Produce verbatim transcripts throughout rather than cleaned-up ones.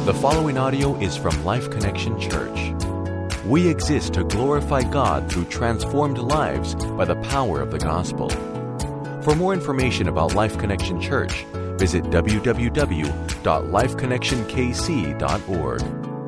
The following audio is from Life Connection Church. We exist to glorify God through transformed lives by the power of the gospel. For more information about Life Connection Church, visit w w w dot life connection k c dot org.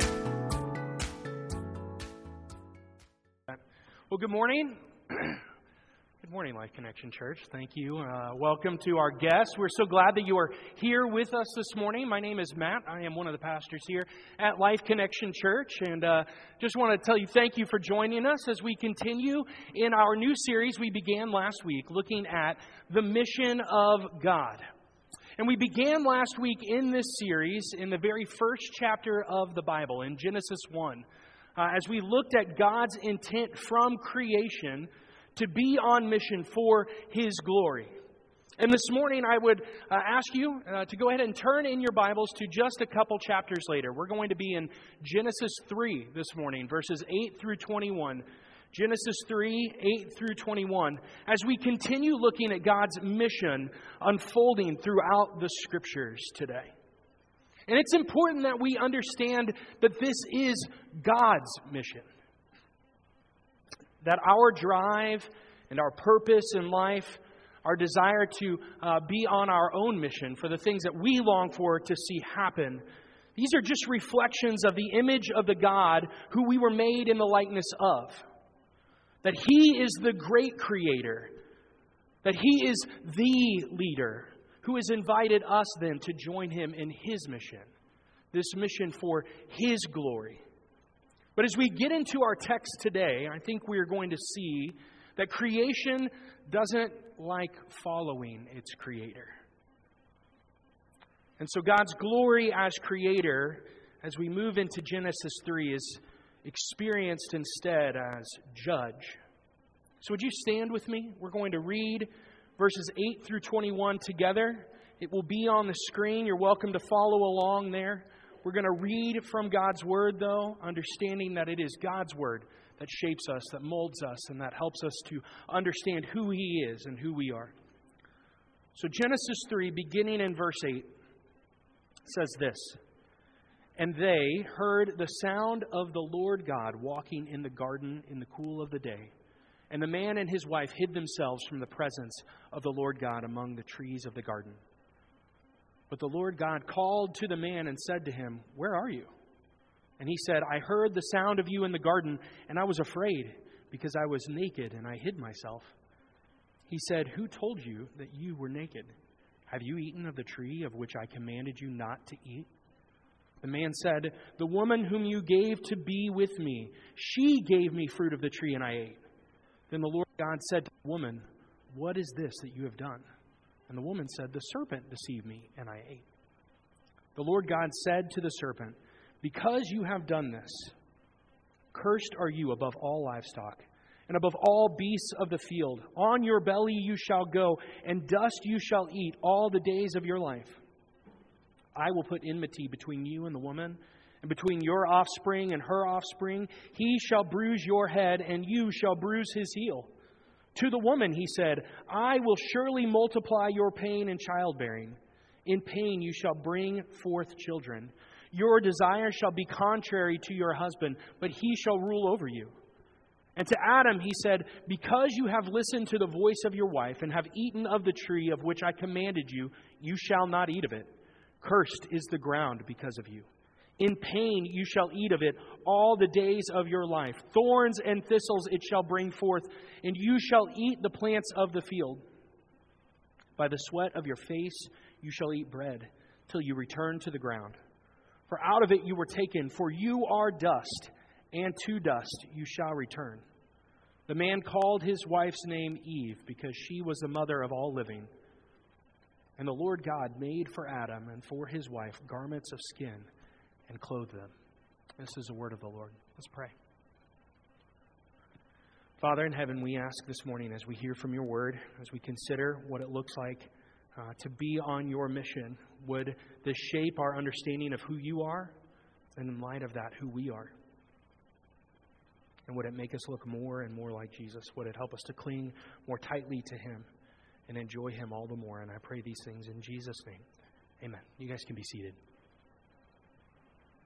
Well, good morning. Good morning, Life Connection Church. Thank you. Uh, welcome to our guests. We're so glad that you are here with us this morning. My name is Matt. I am one of the pastors here at Life Connection Church. And uh, just want to tell you thank you for joining us as we continue in our new series we began last week, looking at the mission of God. And we began last week in this series in the very first chapter of the Bible, in Genesis one, uh, as we looked at God's intent from creation to be on mission for His glory. And this morning I would uh, ask you uh, to go ahead and turn in your Bibles to just a couple chapters later. We're going to be in Genesis three this morning, verses eight through twenty-one. Genesis three, eight through twenty-one, as we continue looking at God's mission unfolding throughout the Scriptures today. And it's important that we understand that this is God's mission. That our drive and our purpose in life, our desire to uh, be on our own mission for the things that we long for to see happen, these are just reflections of the image of the God who we were made in the likeness of. That He is the great creator. That He is the leader who has invited us then to join Him in His mission. This mission for His glory. But as we get into our text today, I think we are going to see that creation doesn't like following its creator. And so God's glory as creator, as we move into Genesis three, is experienced instead as judge. So would you stand with me? We're going to read verses eight through twenty-one together. It will be on the screen. You're welcome to follow along there. We're going to read from God's Word, though, understanding that it is God's Word that shapes us, that molds us, and that helps us to understand who He is and who we are. So Genesis three, beginning in verse eight, says this: "And they heard the sound of the Lord God walking in the garden in the cool of the day. And the man and his wife hid themselves from the presence of the Lord God among the trees of the garden. But the Lord God called to the man and said to him, 'Where are you?' And he said, 'I heard the sound of you in the garden, and I was afraid, because I was naked, and I hid myself.' He said, 'Who told you that you were naked? Have you eaten of the tree of which I commanded you not to eat?' The man said, 'The woman whom you gave to be with me, she gave me fruit of the tree, and I ate.' Then the Lord God said to the woman, 'What is this that you have done?' And the woman said, 'The serpent deceived me, and I ate.' The Lord God said to the serpent, 'Because you have done this, cursed are you above all livestock, and above all beasts of the field. On your belly you shall go, and dust you shall eat all the days of your life. I will put enmity between you and the woman, and between your offspring and her offspring. He shall bruise your head, and you shall bruise his heel. To the woman he said, I will surely multiply your pain in childbearing. In pain you shall bring forth children. Your desire shall be contrary to your husband, but he shall rule over you.' And to Adam he said, 'Because you have listened to the voice of your wife, and have eaten of the tree of which I commanded you, you shall not eat of it. Cursed is the ground because of you. In pain you shall eat of it all the days of your life. Thorns and thistles it shall bring forth, and you shall eat the plants of the field. By the sweat of your face you shall eat bread, till you return to the ground. For out of it you were taken, for you are dust, and to dust you shall return.' The man called his wife's name Eve, because she was the mother of all living. And the Lord God made for Adam and for his wife garments of skin, and clothe them." This is the word of the Lord. Let's pray. Father in heaven, we ask this morning as we hear from your word, as we consider what it looks like uh, to be on your mission, would this shape our understanding of who you are, and in light of that, who we are? And would it make us look more and more like Jesus? Would it help us to cling more tightly to Him and enjoy Him all the more? And I pray these things in Jesus' name. Amen. You guys can be seated.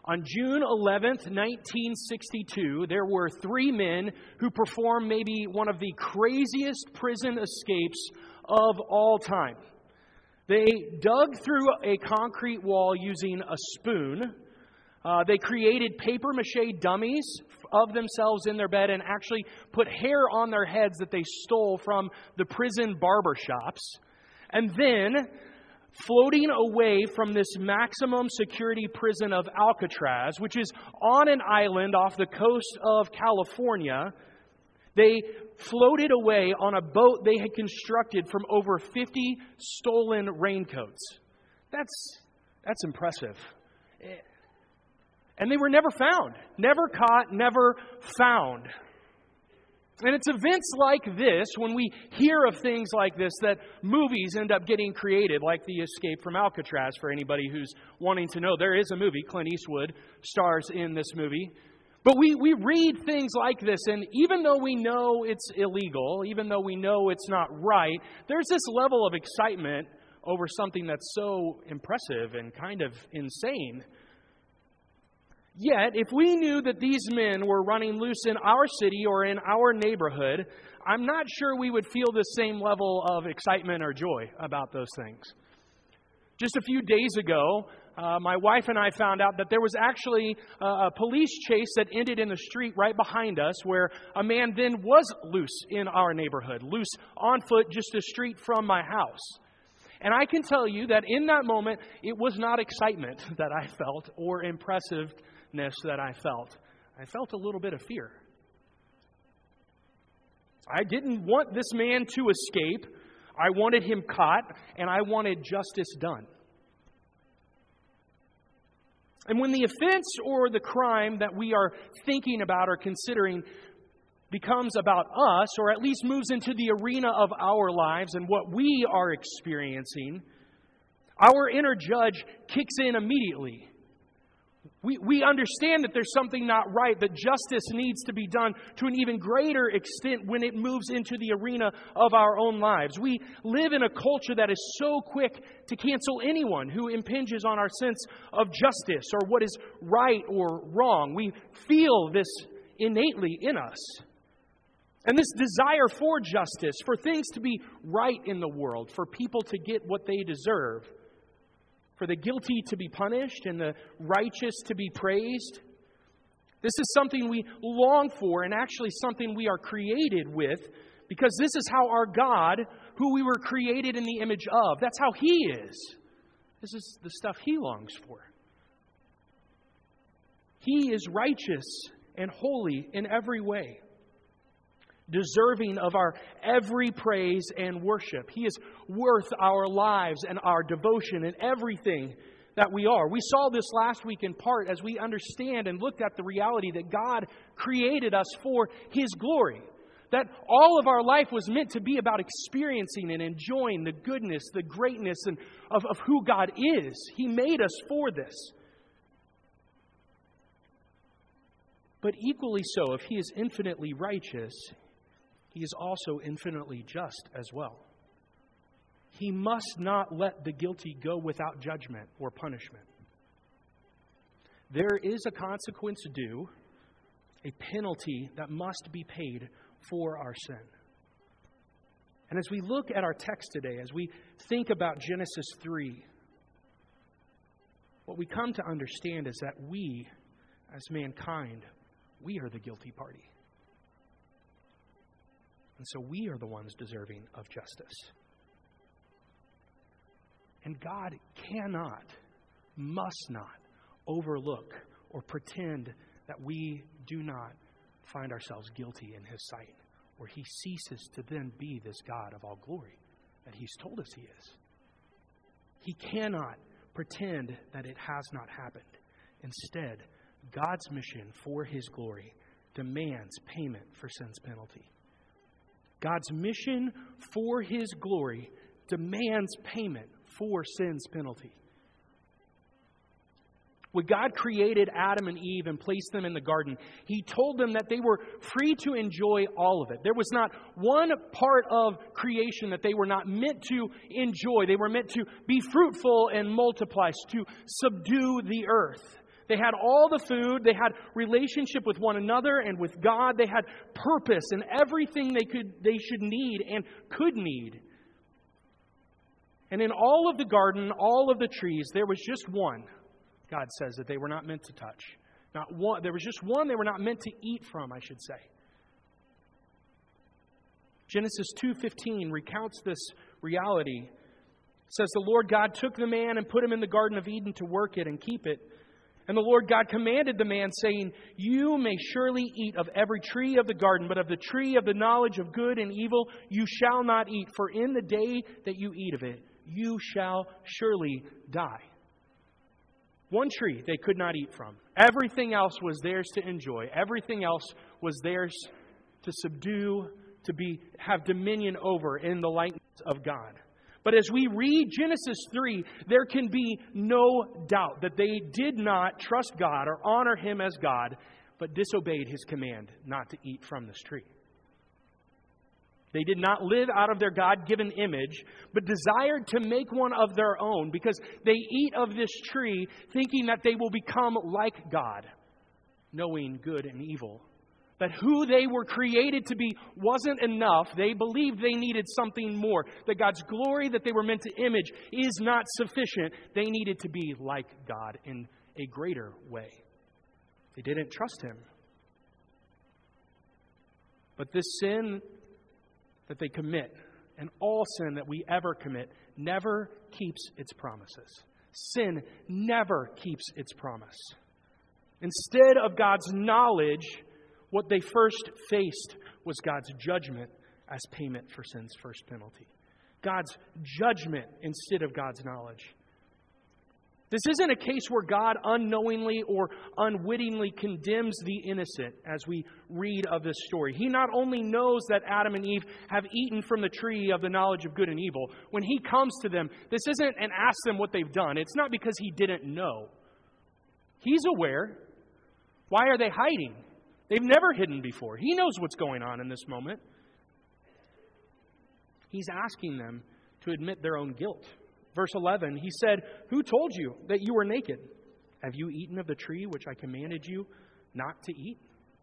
On June eleventh, nineteen sixty-two, there were three men who performed maybe one of the craziest prison escapes of all time. They dug through a concrete wall using a spoon. Uh, they created papier-mâché dummies of themselves in their bed and actually put hair on their heads that they stole from the prison barber shops. And then, floating away from this maximum security prison of Alcatraz, which is on an island off the coast of California, they floated away on a boat they had constructed from over fifty stolen raincoats. That's, that's impressive. And they were never found. Never caught, never found. And it's events like this, when we hear of things like this, that movies end up getting created, like The Escape from Alcatraz, for anybody who's wanting to know. There is a movie. Clint Eastwood stars in this movie. But we, we read things like this, and even though we know it's illegal, even though we know it's not right, there's this level of excitement over something that's so impressive and kind of insane. Yet, if we knew that these men were running loose in our city or in our neighborhood, I'm not sure we would feel the same level of excitement or joy about those things. Just a few days ago, uh, my wife and I found out that there was actually a, a police chase that ended in the street right behind us, where a man then was loose in our neighborhood, loose on foot just a street from my house. And I can tell you that in that moment, it was not excitement that I felt or impressiveness that I felt. I felt a little bit of fear. I didn't want this man to escape. I wanted him caught, and I wanted justice done. And when the offense or the crime that we are thinking about or considering becomes about us, or at least moves into the arena of our lives and what we are experiencing, our inner judge kicks in immediately. We, we understand that there's something not right, that justice needs to be done to an even greater extent when it moves into the arena of our own lives. We live in a culture that is so quick to cancel anyone who impinges on our sense of justice or what is right or wrong. We feel this innately in us. And this desire for justice, for things to be right in the world, for people to get what they deserve, for the guilty to be punished and the righteous to be praised. This is something we long for, and actually something we are created with, because this is how our God, who we were created in the image of, that's how He is. This is the stuff He longs for. He is righteous and holy in every way, deserving of our every praise and worship. He is worth our lives and our devotion and everything that we are. We saw this last week in part as we understand and looked at the reality that God created us for His glory. That all of our life was meant to be about experiencing and enjoying the goodness, the greatness and of, of who God is. He made us for this. But equally so, if He is infinitely righteous, He is also infinitely just as well. He must not let the guilty go without judgment or punishment. There is a consequence due, a penalty that must be paid for our sin. And as we look at our text today, as we think about Genesis three, what we come to understand is that we, as mankind, we are the guilty party. And so we are the ones deserving of justice. And God cannot, must not overlook or pretend that we do not find ourselves guilty in His sight, where He ceases to then be this God of all glory that He's told us He is. He cannot pretend that it has not happened. Instead, God's mission for His glory demands payment for sin's penalty. God's mission for His glory demands payment for sin's penalty. When God created Adam and Eve and placed them in the garden, He told them that they were free to enjoy all of it. There was not one part of creation that they were not meant to enjoy. They were meant to be fruitful and multiply, to subdue the earth. They had all the food. They had relationship with one another and with God. They had purpose and everything they could, they should need and could need. And in all of the garden, all of the trees, there was just one, God says, that they were not meant to touch. Not one. There was just one they were not meant to eat from, I should say. Genesis two fifteen recounts this reality. It says, the Lord God took the man and put him in the Garden of Eden to work it and keep it. And the Lord God commanded the man, saying, you may surely eat of every tree of the garden, but of the tree of the knowledge of good and evil you shall not eat, for in the day that you eat of it, you shall surely die. One tree they could not eat from. Everything else was theirs to enjoy. Everything else was theirs to subdue, to be have dominion over in the likeness of God. But as we read Genesis three, there can be no doubt that they did not trust God or honor Him as God, but disobeyed His command not to eat from this tree. They did not live out of their God-given image, but desired to make one of their own because they eat of this tree thinking that they will become like God, knowing good and evil. That who they were created to be wasn't enough. They believed they needed something more. That God's glory that they were meant to image is not sufficient. They needed to be like God in a greater way. They didn't trust Him. But this sin that they commit, and all sin that we ever commit, never keeps its promises. Sin never keeps its promise. Instead of God's knowledge, what they first faced was God's judgment as payment for sin's first penalty. God's judgment instead of God's knowledge. This isn't a case where God unknowingly or unwittingly condemns the innocent as we read of this story. He not only knows that Adam and Eve have eaten from the tree of the knowledge of good and evil. When He comes to them, this isn't and asks them what they've done. It's not because He didn't know. He's aware. Why are they hiding? They've never hidden before. He knows what's going on in this moment. He's asking them to admit their own guilt. Verse eleven, He said, who told you that you were naked? Have you eaten of the tree which I commanded you not to eat?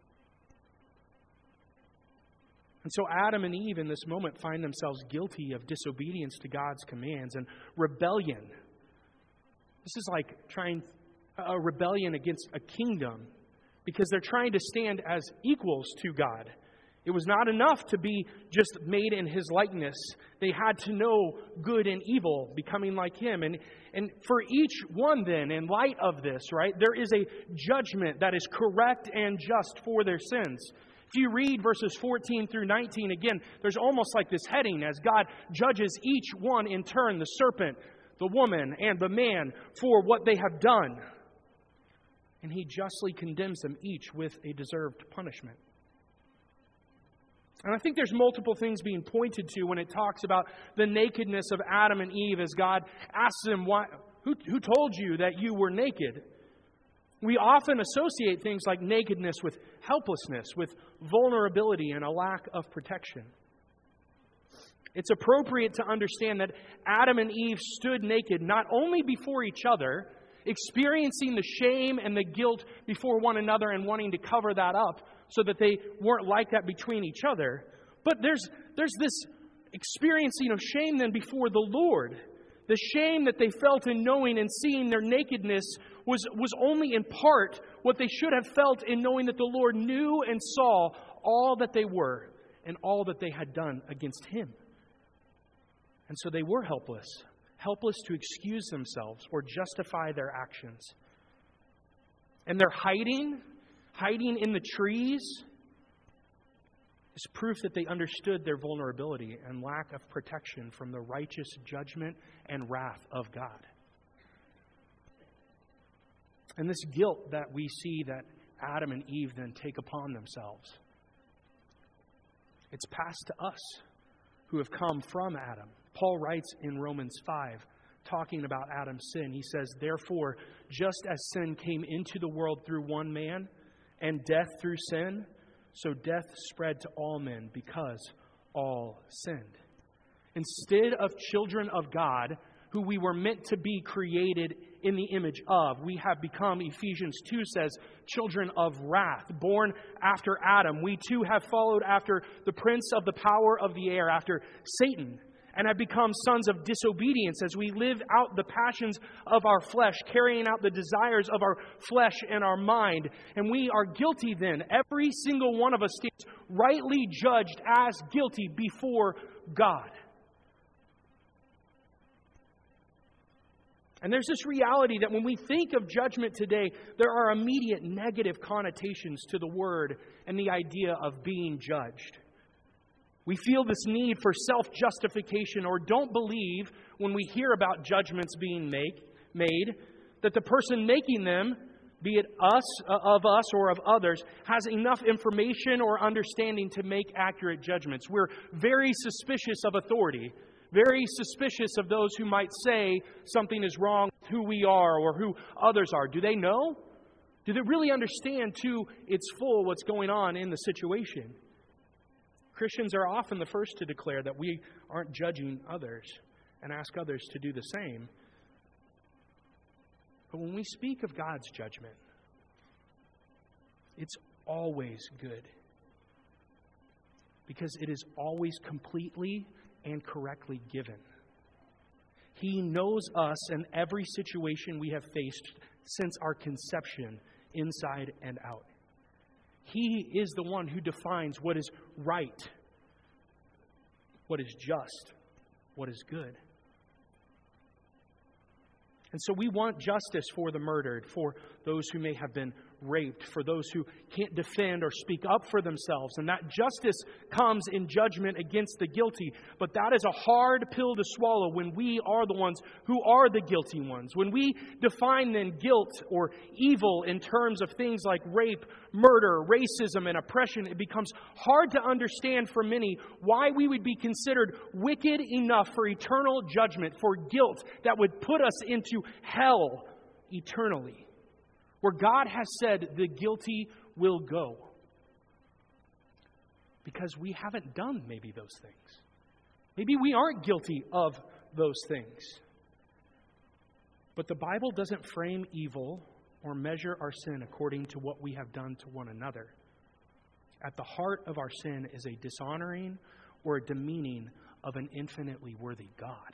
And so Adam and Eve in this moment find themselves guilty of disobedience to God's commands and rebellion. This is like trying a rebellion against a kingdom because they're trying to stand as equals to God. It was not enough to be just made in His likeness. They had to know good and evil, becoming like Him. And, and for each one then, in light of this, right, there is a judgment that is correct and just for their sins. If you read verses fourteen through nineteen, again, there's almost like this heading as God judges each one in turn, the serpent, the woman, and the man, for what they have done. And He justly condemns them each with a deserved punishment. And I think there's multiple things being pointed to when it talks about the nakedness of Adam and Eve as God asks them, why, who, who told you that you were naked? We often associate things like nakedness with helplessness, with vulnerability and a lack of protection. It's appropriate to understand that Adam and Eve stood naked not only before each other, experiencing the shame and the guilt before one another and wanting to cover that up so that they weren't like that between each other. But there's there's this experiencing of shame then before the Lord. The shame that they felt in knowing and seeing their nakedness was, was only in part what they should have felt in knowing that the Lord knew and saw all that they were and all that they had done against Him. And so they were helpless. Helpless to excuse themselves or justify their actions. And their hiding, hiding in the trees, is proof that they understood their vulnerability and lack of protection from the righteous judgment and wrath of God. And this guilt that we see that Adam and Eve then take upon themselves, it's passed to us who have come from Adam. Paul writes in Romans five, talking about Adam's sin. He says, therefore, just as sin came into the world through one man, and death through sin, so death spread to all men because all sinned. Instead of children of God who we were meant to be created in the image of. We have become, Ephesians two says, children of wrath, born after Adam. We too have followed after the prince of the power of the air, after Satan, and have become sons of disobedience as we live out the passions of our flesh, carrying out the desires of our flesh and our mind. And we are guilty then. Every single one of us stands rightly judged as guilty before God. And there's this reality that when we think of judgment today, there are immediate negative connotations to the word and the idea of being judged. We feel this need for self-justification, or don't believe when we hear about judgments being make, made that the person making them, be it us, uh, of us or of others, has enough information or understanding to make accurate judgments. We're very suspicious of authority, very suspicious of those who might say something is wrong with who we are or who others are. Do they know? Do they really understand to its full what's going on in the situation? Christians are often the first to declare that we aren't judging others and ask others to do the same. But when we speak of God's judgment, it's always good, because it is always completely and correctly given. He knows us and every situation we have faced since our conception, inside and out. He is the one who defines what is right, what is just, what is good. And so we want justice for the murdered, for those who may have been raped, for those who can't defend or speak up for themselves. And that justice comes in judgment against the guilty. But that is a hard pill to swallow when we are the ones who are the guilty ones. When we define then guilt or evil in terms of things like rape, murder, racism, and oppression, it becomes hard to understand for many why we would be considered wicked enough for eternal judgment, for guilt that would put us into hell eternally, where God has said the guilty will go. Because we haven't done maybe those things. Maybe we aren't guilty of those things. But the Bible doesn't frame evil or measure our sin according to what we have done to one another. At the heart of our sin is a dishonoring or a demeaning of an infinitely worthy God.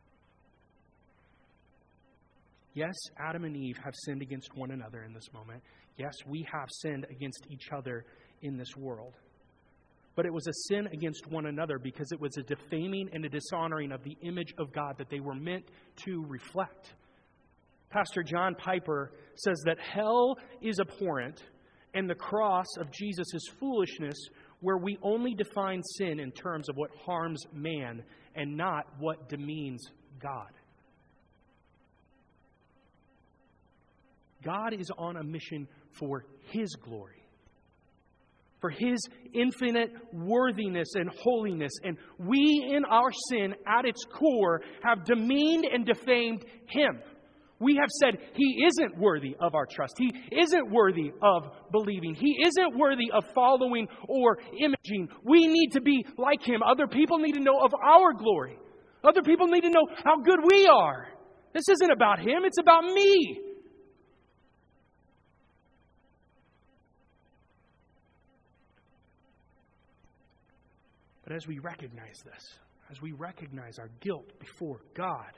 Yes, Adam and Eve have sinned against one another in this moment. Yes, we have sinned against each other in this world. But it was a sin against one another because it was a defaming and a dishonoring of the image of God that they were meant to reflect. Pastor John Piper says that hell is abhorrent and the cross of Jesus is foolishness, where we only define sin in terms of what harms man and not what demeans God. God is on a mission for His glory, for His infinite worthiness and holiness. And we, in our sin, at its core, have demeaned and defamed Him. We have said He isn't worthy of our trust. He isn't worthy of believing. He isn't worthy of following or imaging. We need to be like Him. Other people need to know of our glory. Other people need to know how good we are. This isn't about Him. It's about me. But as we recognize this, as we recognize our guilt before God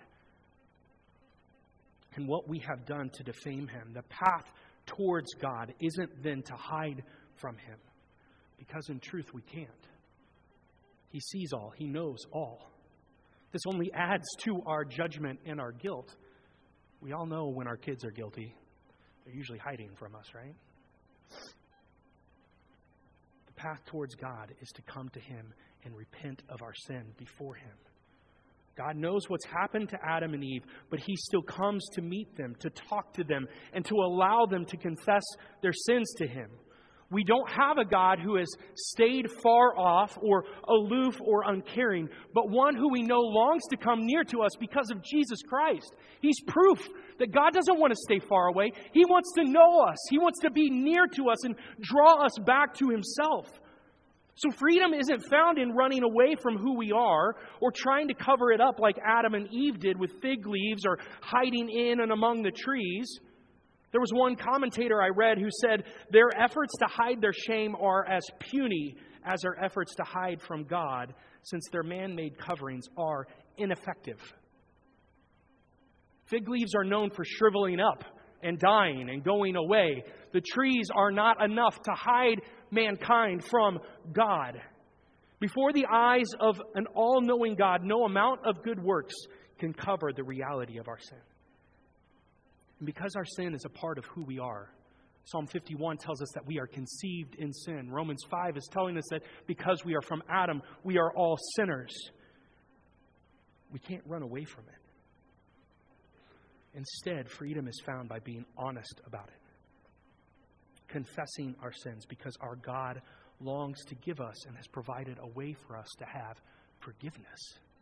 and what we have done to defame Him, the path towards God isn't then to hide from Him, because in truth we can't. He sees all. He knows all. This only adds to our judgment and our guilt. We all know when our kids are guilty, they're usually hiding from us, right? The path towards God is to come to Him and repent of our sin before Him. God knows what's happened to Adam and Eve, but He still comes to meet them, to talk to them, and to allow them to confess their sins to Him. We don't have a God who has stayed far off or aloof or uncaring, but one who we know longs to come near to us because of Jesus Christ. He's proof that God doesn't want to stay far away. He wants to know us. He wants to be near to us and draw us back to Himself. So freedom isn't found in running away from who we are or trying to cover it up like Adam and Eve did with fig leaves or hiding in and among the trees. There was one commentator I read who said their efforts to hide their shame are as puny as their efforts to hide from God, since their man-made coverings are ineffective. Fig leaves are known for shriveling up and dying and going away. The trees are not enough to hide mankind from God. Before the eyes of an all-knowing God, no amount of good works can cover the reality of our sin. And because our sin is a part of who we are, Psalm fifty-one tells us that we are conceived in sin. Romans five is telling us that because we are from Adam, we are all sinners. We can't run away from it. Instead, freedom is found by being honest about it, confessing our sins, because our God longs to give us and has provided a way for us to have forgiveness.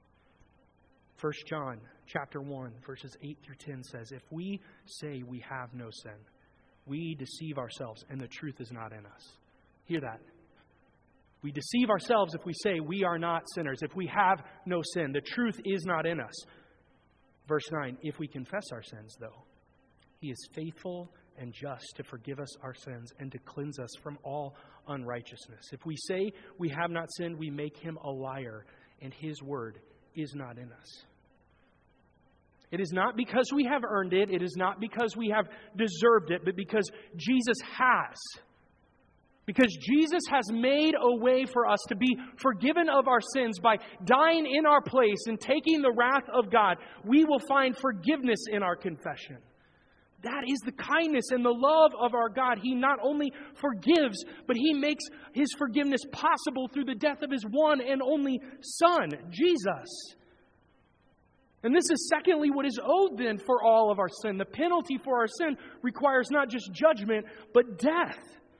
First John chapter one, verses eight through ten says, if we say we have no sin, we deceive ourselves and the truth is not in us. Hear that. We deceive ourselves if we say we are not sinners. If we have no sin, the truth is not in us. Verse nine, if we confess our sins, though, He is faithful and just to forgive us our sins and to cleanse us from all unrighteousness. If we say we have not sinned, we make Him a liar, and His word is not in us. It is not because we have earned it. It is not because we have deserved it, but because Jesus has. Because Jesus has made a way for us to be forgiven of our sins by dying in our place and taking the wrath of God, we will find forgiveness in our confession. That is the kindness and the love of our God. He not only forgives, but He makes His forgiveness possible through the death of His one and only Son, Jesus. And this is secondly what is owed then for all of our sin. The penalty for our sin requires not just judgment, but death.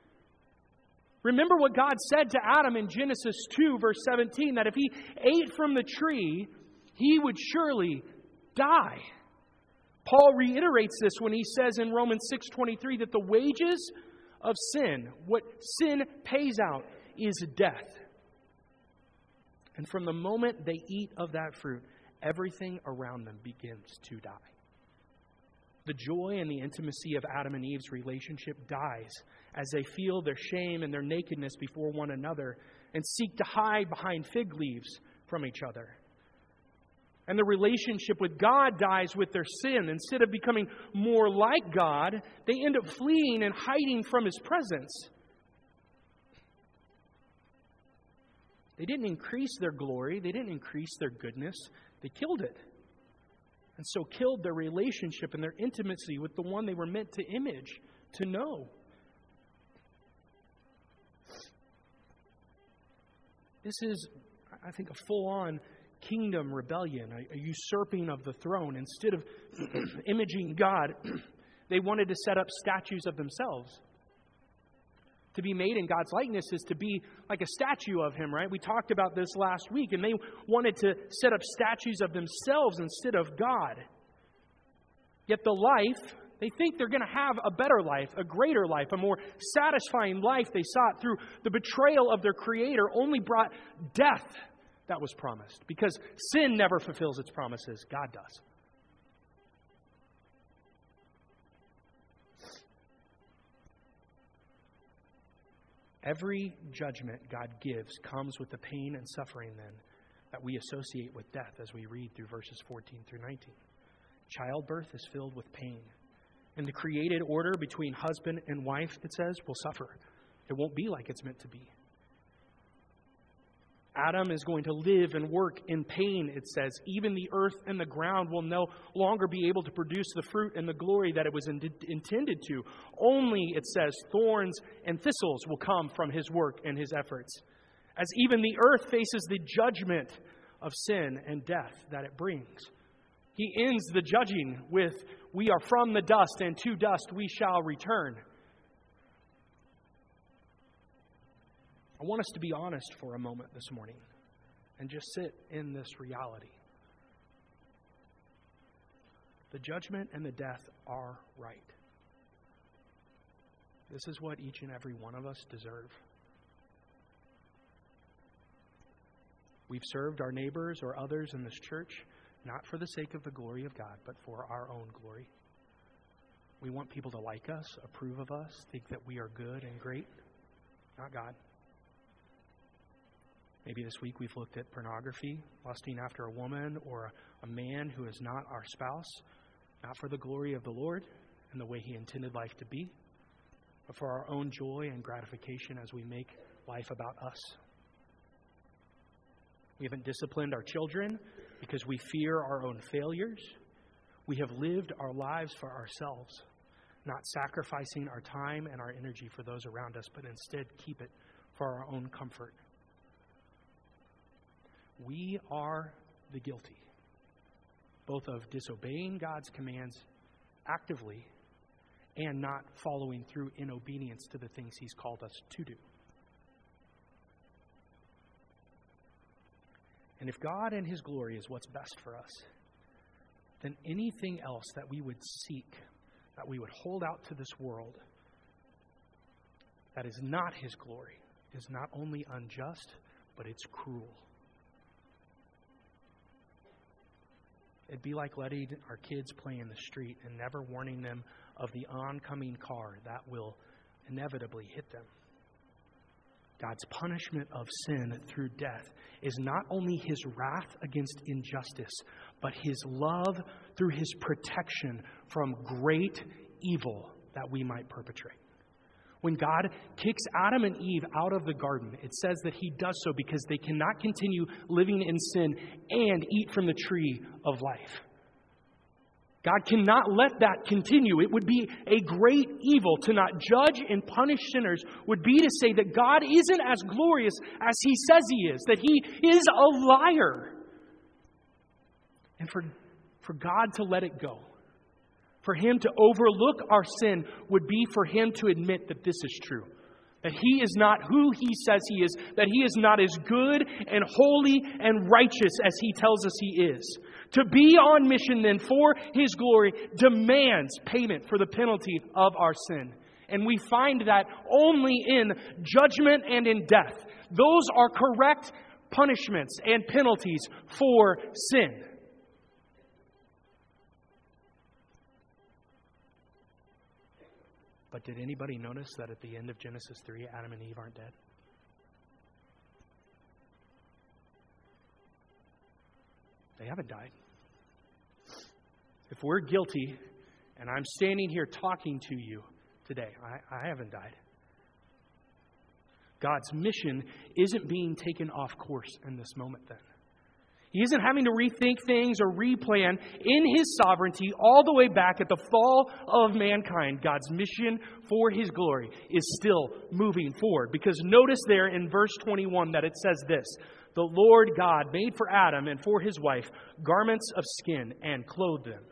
Remember what God said to Adam in Genesis two, verse seventeen, that if he ate from the tree, he would surely die. Paul reiterates this when he says in Romans six twenty-three that the wages of sin, what sin pays out, is death. And from the moment they eat of that fruit, everything around them begins to die. The joy and the intimacy of Adam and Eve's relationship dies as they feel their shame and their nakedness before one another and seek to hide behind fig leaves from each other. And the relationship with God dies with their sin. Instead of becoming more like God, they end up fleeing and hiding from His presence. They didn't increase their glory. They didn't increase their goodness. They killed it. And so killed their relationship and their intimacy with the one they were meant to image, to know. This is, I think, a full-on kingdom rebellion, a, a usurping of the throne. Instead of imaging God, they wanted to set up statues of themselves. To be made in God's likeness is to be like a statue of Him, right? We talked about this last week, and they wanted to set up statues of themselves instead of God. Yet the life, they think they're going to have a better life, a greater life, a more satisfying life they sought through the betrayal of their Creator only brought death that was promised. Because sin never fulfills its promises. God does. Every judgment God gives comes with the pain and suffering then that we associate with death as we read through verses fourteen through nineteen. Childbirth is filled with pain. And the created order between husband and wife, it says, will suffer. It won't be like it's meant to be. Adam is going to live and work in pain, it says. Even the earth and the ground will no longer be able to produce the fruit and the glory that it was in- intended to. Only, it says, thorns and thistles will come from His work and His efforts. As even the earth faces the judgment of sin and death that it brings. He ends the judging with, we are from the dust and to dust we shall return. I want us to be honest for a moment this morning and just sit in this reality. The judgment and the death are right. This is what each and every one of us deserve. We've served our neighbors or others in this church, not for the sake of the glory of God, but for our own glory. We want people to like us, approve of us, think that we are good and great, not God. Maybe this week we've looked at pornography, lusting after a woman or a man who is not our spouse, not for the glory of the Lord and the way He intended life to be, but for our own joy and gratification as we make life about us. We haven't disciplined our children because we fear our own failures. We have lived our lives for ourselves, not sacrificing our time and our energy for those around us, but instead keep it for our own comfort. We are the guilty, both of disobeying God's commands actively and not following through in obedience to the things He's called us to do. And if God and His glory is what's best for us, then anything else that we would seek, that we would hold out to this world, that is not His glory, is not only unjust, but it's cruel. It'd be like letting our kids play in the street and never warning them of the oncoming car that will inevitably hit them. God's punishment of sin through death is not only His wrath against injustice, but His love through His protection from great evil that we might perpetrate. When God kicks Adam and Eve out of the garden, it says that He does so because they cannot continue living in sin and eat from the tree of life. God cannot let that continue. It would be a great evil to not judge and punish sinners, would be to say that God isn't as glorious as He says He is, that He is a liar. And for, for God to let it go, for Him to overlook our sin, would be for Him to admit that this is true. That He is not who He says He is. That He is not as good and holy and righteous as He tells us He is. To be on mission then for His glory demands payment for the penalty of our sin. And we find that only in judgment and in death. Those are correct punishments and penalties for sin. But did anybody notice that at the end of Genesis three, Adam and Eve aren't dead? They haven't died. If we're guilty, and I'm standing here talking to you today, I, I haven't died. God's mission isn't being taken off course in this moment then. He isn't having to rethink things or replan. In His sovereignty, all the way back at the fall of mankind, God's mission for His glory is still moving forward. Because notice there in verse twenty-one that it says this: the Lord God made for Adam and for his wife garments of skin and clothed them.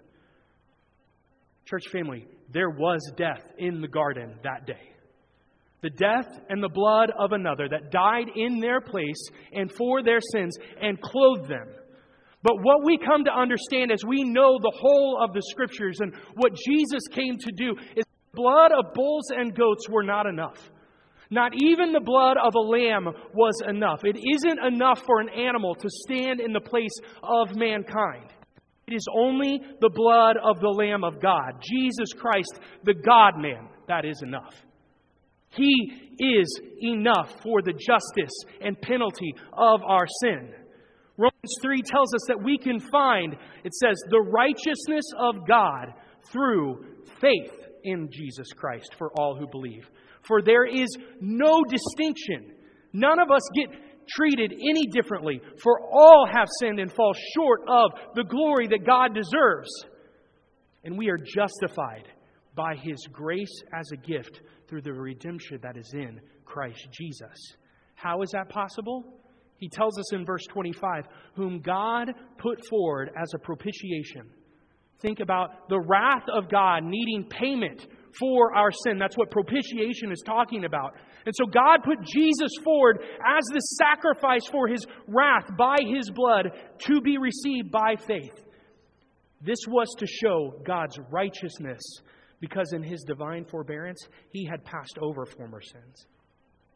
Church family, there was death in the garden that day. The death and the blood of another that died in their place and for their sins and clothed them. But what we come to understand as we know the whole of the Scriptures and what Jesus came to do is the blood of bulls and goats were not enough. Not even the blood of a lamb was enough. It isn't enough for an animal to stand in the place of mankind. It is only the blood of the Lamb of God, Jesus Christ, the God-man, that is enough. He is enough for the justice and penalty of our sin. Romans three tells us that we can find, it says, the righteousness of God through faith in Jesus Christ for all who believe. For there is no distinction. None of us get treated any differently. For all have sinned and fall short of the glory that God deserves. And we are justified by His grace as a gift through the redemption that is in Christ Jesus. How is that possible? He tells us in verse twenty-five, whom God put forward as a propitiation. Think about the wrath of God needing payment for our sin. That's what propitiation is talking about. And so God put Jesus forward as the sacrifice for His wrath by His blood to be received by faith. This was to show God's righteousness, because in His divine forbearance, He had passed over former sins.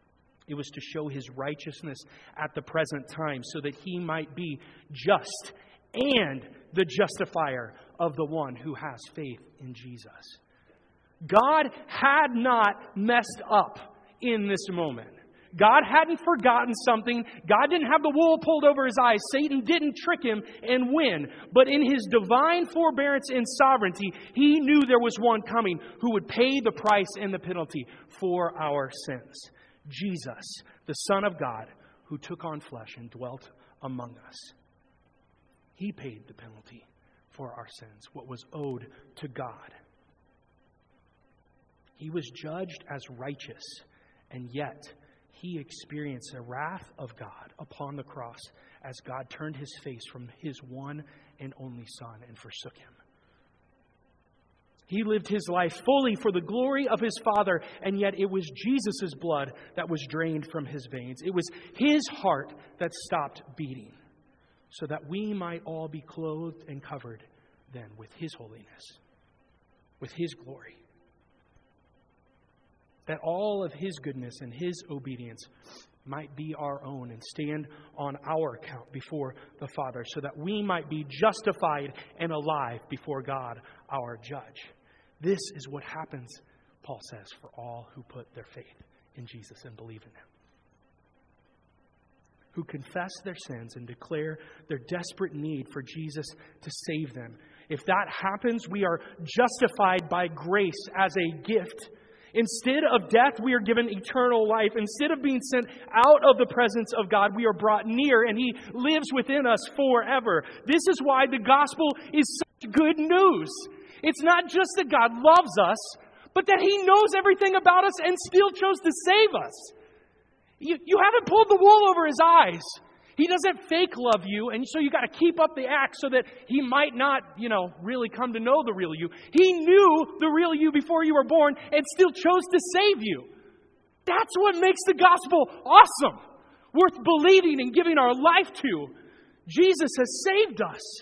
It was to show His righteousness at the present time so that He might be just and the justifier of the one who has faith in Jesus. God had not messed up in this moment. God hadn't forgotten something. God didn't have the wool pulled over His eyes. Satan didn't trick Him and win. But in His divine forbearance and sovereignty, He knew there was one coming who would pay the price and the penalty for our sins. Jesus, the Son of God, who took on flesh and dwelt among us. He paid the penalty for our sins, what was owed to God. He was judged as righteous, and yet He experienced the wrath of God upon the cross as God turned His face from His one and only Son and forsook Him. He lived His life fully for the glory of His Father, and yet it was Jesus' blood that was drained from His veins. It was His heart that stopped beating, so that we might all be clothed and covered then with His holiness, with His glory. That all of His goodness and His obedience might be our own and stand on our account before the Father, so that we might be justified and alive before God, our judge. This is what happens, Paul says, for all who put their faith in Jesus and believe in Him. Who confess their sins and declare their desperate need for Jesus to save them. If that happens, we are justified by grace as a gift. Instead of death, we are given eternal life. Instead of being sent out of the presence of God, we are brought near, and He lives within us forever. This is why the gospel is such good news. It's not just that God loves us, but that He knows everything about us and still chose to save us. You, you haven't pulled the wool over His eyes. He doesn't fake love you, and so you got to keep up the act so that He might not, you know, really come to know the real you. He knew the real you before you were born and still chose to save you. That's what makes the gospel awesome, worth believing and giving our life to. Jesus has saved us.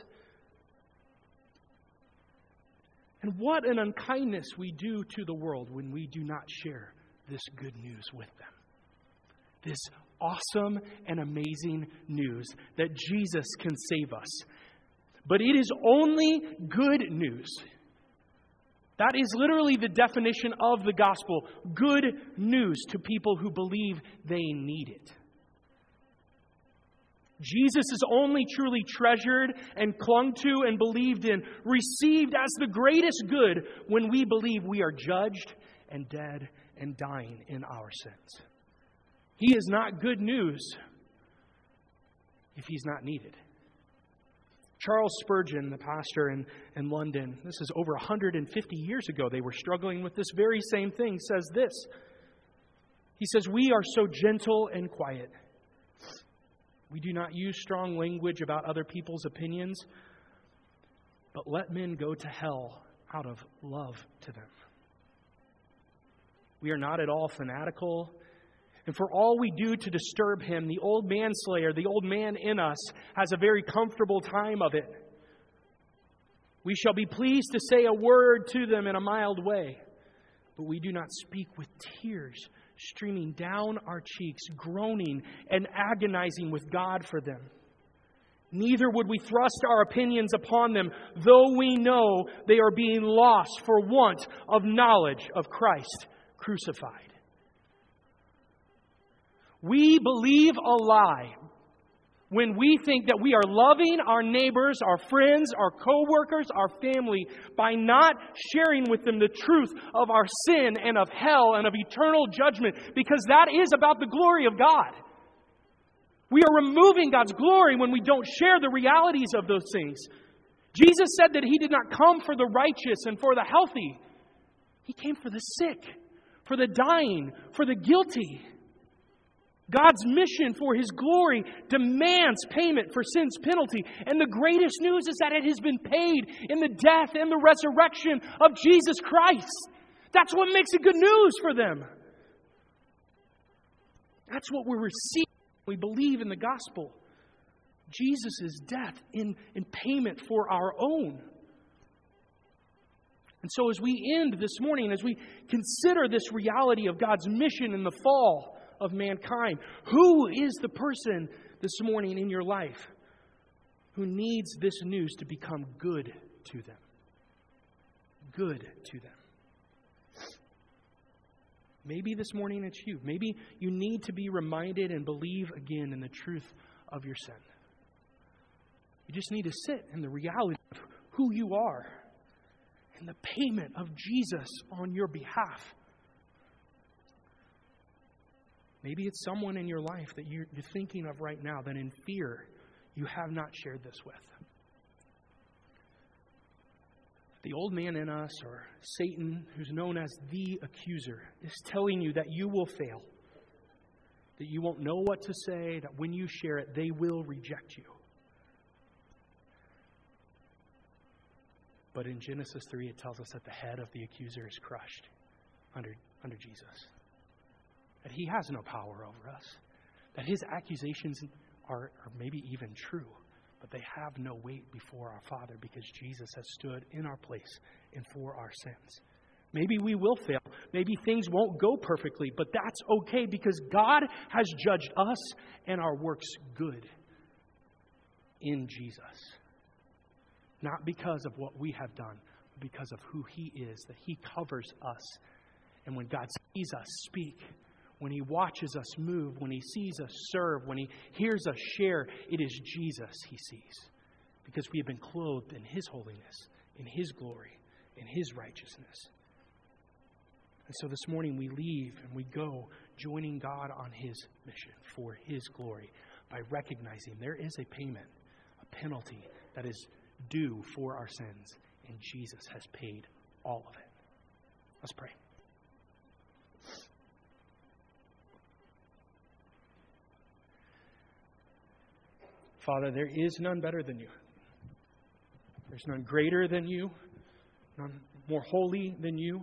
And what an unkindness we do to the world when we do not share this good news with them. This awesome and amazing news that Jesus can save us. But it is only good news. That is literally the definition of the gospel. Good news to people who believe they need it. Jesus is only truly treasured and clung to and believed in, received as the greatest good when we believe we are judged and dead and dying in our sins. He is not good news if He's not needed. Charles Spurgeon, the pastor in, in London, this is over one hundred fifty years ago, they were struggling with this very same thing, says this. He says, "We are so gentle and quiet. We do not use strong language about other people's opinions, but let men go to hell out of love to them. We are not at all fanatical, and for all we do to disturb Him, the old manslayer, the old man in us, has a very comfortable time of it. We shall be pleased to say a word to them in a mild way, but we do not speak with tears streaming down our cheeks, groaning and agonizing with God for them. Neither would we thrust our opinions upon them, though we know they are being lost for want of knowledge of Christ crucified. We believe a lie when we think that we are loving our neighbors, our friends, our co-workers, our family by not sharing with them the truth of our sin and of hell and of eternal judgment, because that is about the glory of God. We are removing God's glory when we don't share the realities of those things. Jesus said that He did not come for the righteous and for the healthy. He came for the sick, for the dying, for the guilty. God's mission for His glory demands payment for sin's penalty. And the greatest news is that it has been paid in the death and the resurrection of Jesus Christ. That's what makes it good news for them. That's what we're receiving when we believe in the gospel. Jesus' death in, in payment for our own. And so as we end this morning, as we consider this reality of God's mission in the fall of mankind. Who is the person this morning in your life who needs this news to become good to them? Good to them. Maybe this morning it's you. Maybe you need to be reminded and believe again in the truth of your sin. You just need to sit in the reality of who you are and the payment of Jesus on your behalf. Maybe it's someone in your life that you're thinking of right now that in fear you have not shared this with. The old man in us, or Satan, who's known as the accuser, is telling you that you will fail, that you won't know what to say, that when you share it, they will reject you. But in Genesis three, it tells us that the head of the accuser is crushed under, under Jesus. That he has no power over us. That his accusations are, are maybe even true. But they have no weight before our Father because Jesus has stood in our place and for our sins. Maybe we will fail. Maybe things won't go perfectly. But that's okay because God has judged us and our works good in Jesus. Not because of what we have done, but because of who He is, that He covers us. And when God sees us speak, when He watches us move, when He sees us serve, when He hears us share, it is Jesus He sees. Because we have been clothed in His holiness, in His glory, in His righteousness. And so this morning we leave and we go joining God on His mission for His glory by recognizing there is a payment, a penalty that is due for our sins, and Jesus has paid all of it. Let's pray. Father, there is none better than you. There's none greater than you, none more holy than you.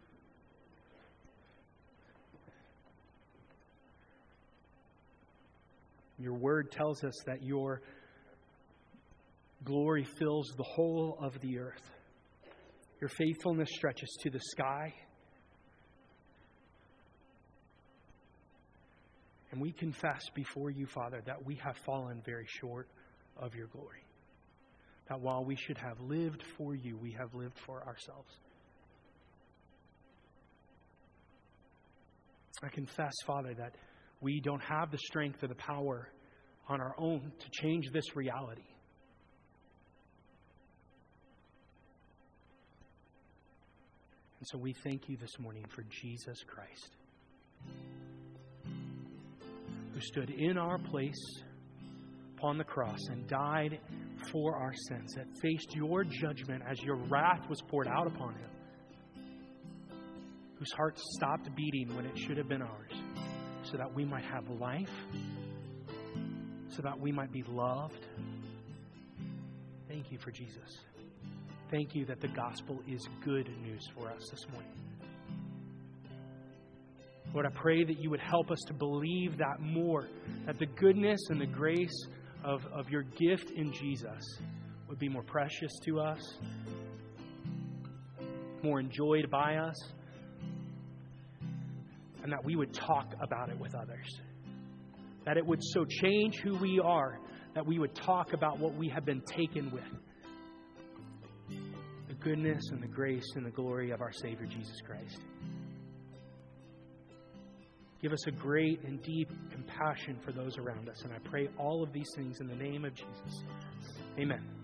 Your word tells us that your glory fills the whole of the earth. Your faithfulness stretches to the sky. And we confess before you, Father, that we have fallen very short of your glory. That while we should have lived for you, we have lived for ourselves. I confess, Father, that we don't have the strength or the power on our own to change this reality. And so we thank you this morning for Jesus Christ, who stood in our place upon the cross and died for our sins, that faced your judgment as your wrath was poured out upon Him, whose heart stopped beating when it should have been ours, so that we might have life, so that we might be loved. Thank you for Jesus. Thank you that the gospel is good news for us this morning. Lord, I pray that you would help us to believe that more, that the goodness and the grace of, of your gift in Jesus would be more precious to us, more enjoyed by us, and that we would talk about it with others. That it would so change who we are, that we would talk about what we have been taken with. The goodness and the grace and the glory of our Savior, Jesus Christ. Give us a great and deep compassion for those around us. And I pray all of these things in the name of Jesus. Amen.